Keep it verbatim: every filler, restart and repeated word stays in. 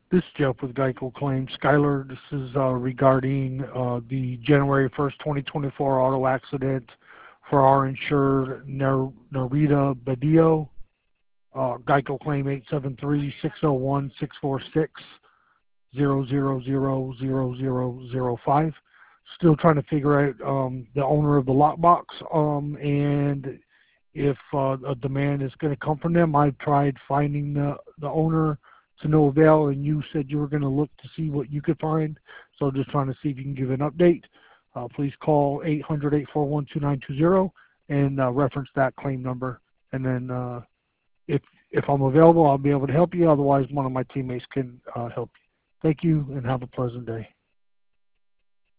This is Jeff with Geico Claims. Skylar, this is uh, regarding uh, the January first, twenty twenty-four auto accident for our insured Nar Narita Badillo. Uh, Geico claim eight seven three, six oh one, six four six, zero zero zero zero zero zero five. Still trying to figure out um, the owner of the lockbox um, and if uh, a demand is going to come from them. I've tried finding the, the owner to no avail, and you said you were going to look to see what you could find. So just trying to see if you can give an update. Uh, please call eight hundred, eight four one, two nine two zero and uh, reference that claim number. And then uh, if, if I'm available, I'll be able to help you. Otherwise, one of my teammates can uh, help you. Thank you, and have a pleasant day.